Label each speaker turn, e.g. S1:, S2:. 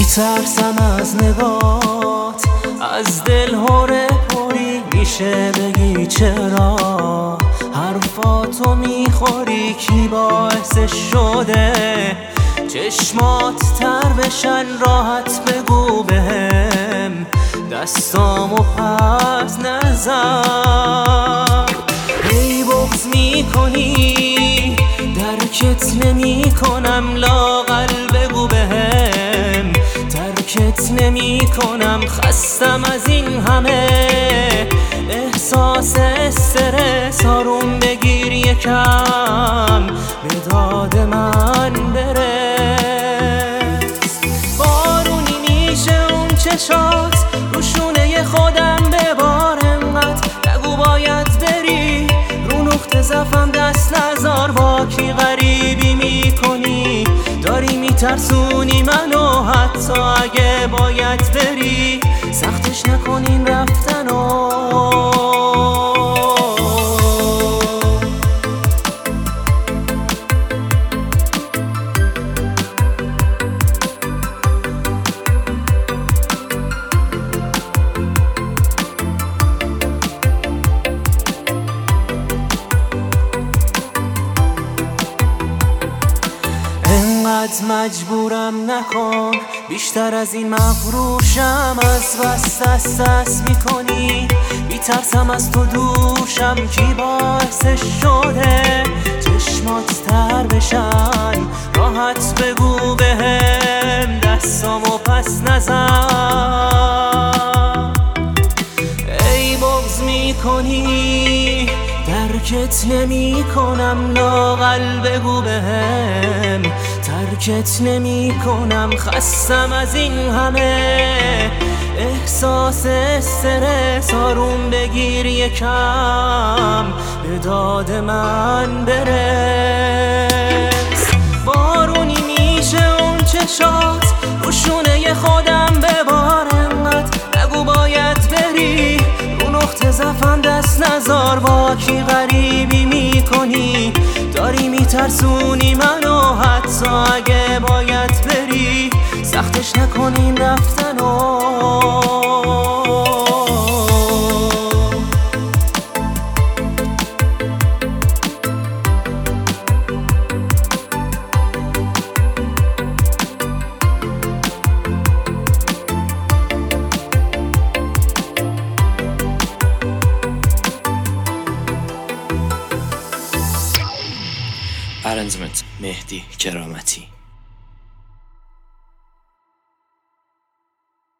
S1: میترسم از نگات، از دل هره پری میشه بگی چرا حرفاتو میخوری، کی باعثش شده چشمات تر بشن، راحت بگو بهم دستامو پس نزن. ای بغض میکنی درکت نمی کنم، لااقل بگو بهم ترکت نمی کنم. خستم از این همه احساس استرس، آروم بگیر یکم به داد من برس. بارونی میشه اون چشات رو شونه خودم ببار، انقدر نگو باید بری رو نقطه ضعفم دست نزار. واکی غریبی میکنی داری میترسونی منو، حتی اگه باید بری سختش نکنین رفتنو. انقدر مجبورم نکن، بیشتر از این مغروشم، از بس دست میکنی میترسم از تو دوشم. کی باعثش شده چشمات تر بشن، راحت بگو بهم دستامو پس نزن. ای بغض میکنی درکت نمی کنم، لااقل بگو بهم ترکت نمی کنم. خستم از این همه احساس استرس، آروم بگیر یکم به داد من برس. بارونی میشه اون چشات رو شونه خودم ببار، انقدر نگو باید بری رو نقطه ضعفم دست نزار. واکی غریبی میکنی داری میترسونی منو، حتی اگه باید بری سختش نکنین رفتنو.
S2: Arrangement مهدی کرامتی.